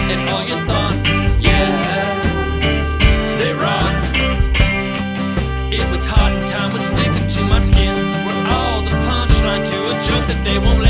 and all your thoughts, yeah, they run. It was hot and time was sticking to my skin. We're all the punchline to a joke that they won't let